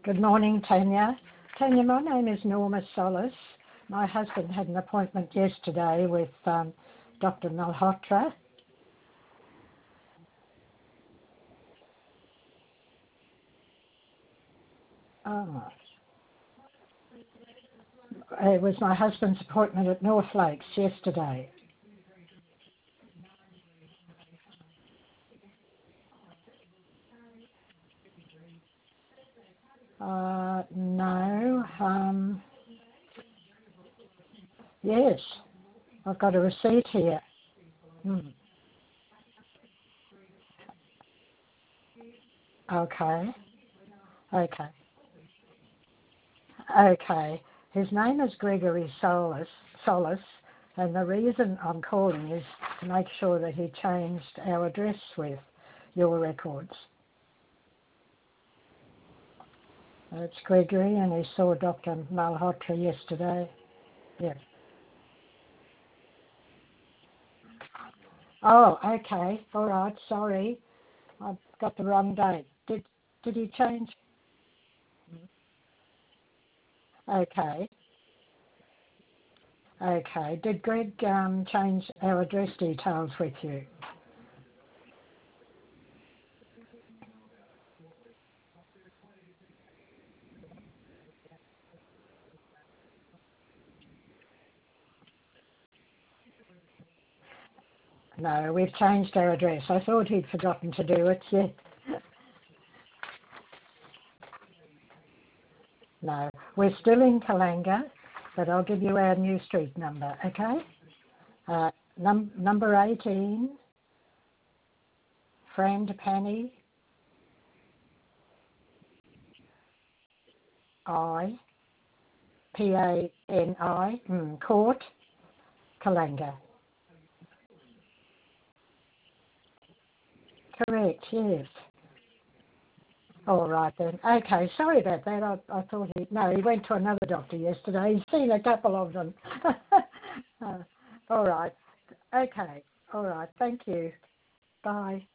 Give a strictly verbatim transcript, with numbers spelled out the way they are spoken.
Good morning, Tanya. Tanya, my name is Norma Solis. My husband had an appointment yesterday with um, Doctor Malhotra. Oh. It was my husband's appointment at North Lakes yesterday. Uh, no. Um, yes, I've got a receipt here. Hmm. Okay. Okay. Okay. His name is Gregory Solis, Solis, and the reason I'm calling is to make sure that he changed our address with your records. It's Gregory, and he saw Doctor Malhotra yesterday. Yeah. Oh, okay. All right. Sorry, I've got the wrong date. Did Did he change? Okay. Okay. Did Greg um, change our address details with you? No, we've changed our address. I thought he'd forgotten to do it. Yeah. No, we're still in Kalanga, but I'll give you our new street number, okay? Uh, num- number eighteen, Frangipani, I, P A N I, mm, Court, Kalanga. Correct, yes. All right then. Okay, sorry about that. I, I thought he, no, he went to another doctor yesterday. He's seen a couple of them. uh, all right. Okay. All right. Thank you. Bye.